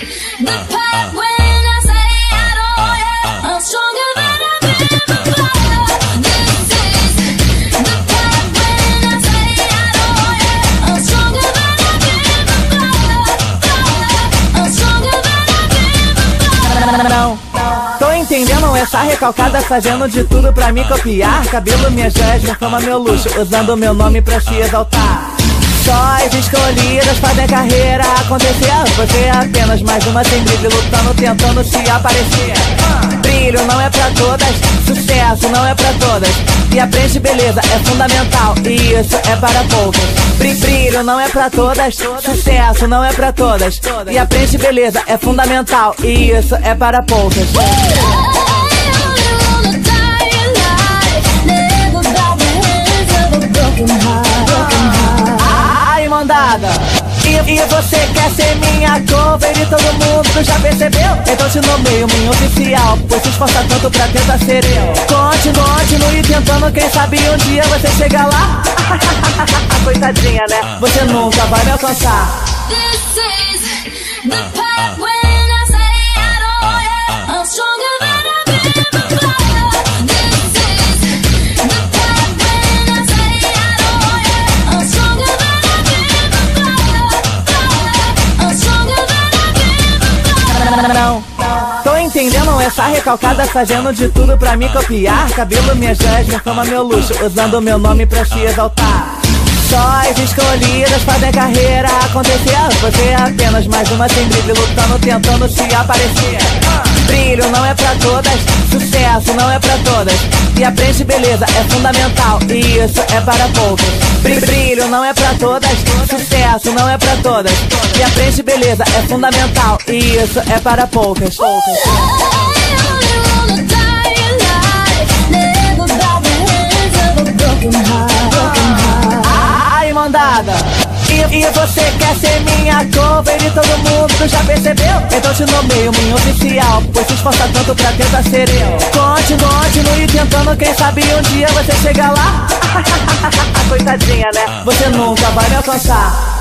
The part when I say I don't, yeah, I'm stronger than I've been before. This is the part when I say I don't, yeah, I'm stronger than I've been before. I'm stronger than I've been before. Não, tô entendendo essa recalcada fazendo de tudo pra me copiar. Cabelo, minhas joias, minha fama, meu luxo, usando meu nome pra se exaltar. Só as escolhidas fazem carreira acontecer. Você é apenas mais uma sem brilho, lutando, tentando se aparecer. Brilho não é pra todas, sucesso não é pra todas. E a frente beleza é fundamental, e isso é para poucas. Brilho não é pra todas, sucesso não é pra todas. E a frente beleza é fundamental, e isso é para poucas. E você quer ser minha cover e todo mundo já percebeu? Então te nomeio minha oficial, pois se esforça tanto pra tentar ser eu. Continue tentando, quem sabe um dia você chega lá. Coitadinha, né? Você nunca vai me alcançar. This is the part when I say I don't, yeah, I'm stronger than I've been before. This is the part when I say I don't, yeah, I'm stronger than I've been before. I'm stronger than I've been before. Não, tô entendendo essa recalcada fazendo de tudo pra me copiar. Cabelo, minhas joias, minha fama, meu luxo, usando meu nome pra se exaltar. Só as escolhidas fazem carreira acontecer. Você é apenas mais uma sem brilho, lutando, tentando se aparecer. Brilho não é pra todas, sucesso não é pra todas. E a frente beleza é fundamental, e isso é para poucas. Brilho não é pra todas, sucesso não é pra todas. E a frente beleza é fundamental, e isso é para poucas. E você quer ser minha cover e todo mundo já percebeu? Então te nomeio minha oficial, pois se esforça tanto pra tentar ser eu. Continue tentando, quem sabe um dia você chega lá. Coitadinha, né? Você nunca vai me alcançar.